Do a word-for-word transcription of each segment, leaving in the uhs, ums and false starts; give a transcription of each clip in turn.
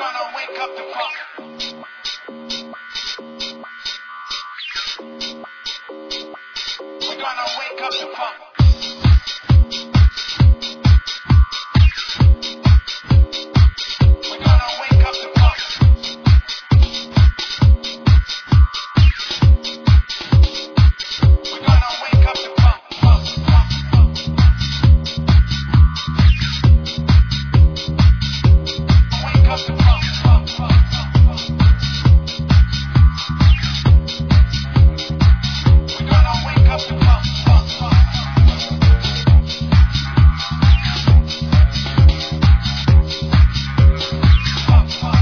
gonna wake up the funk. We're gonna wake up the funk. We're gonna wake up the funk. We're gonna wake up the funk. Funk, funk, funk. Wake up the funk. Funk, funk, funk, funk. We're gonna wake up the funk. Funk, funk, funk. Funk, funk.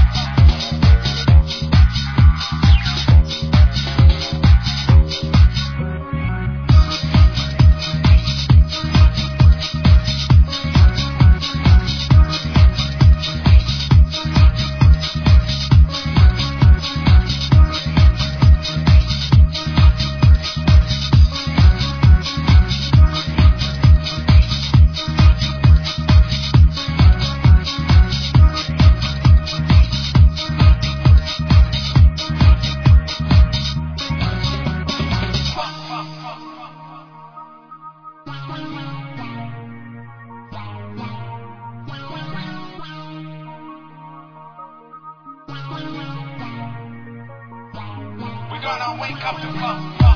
We're gonna wake up the funk.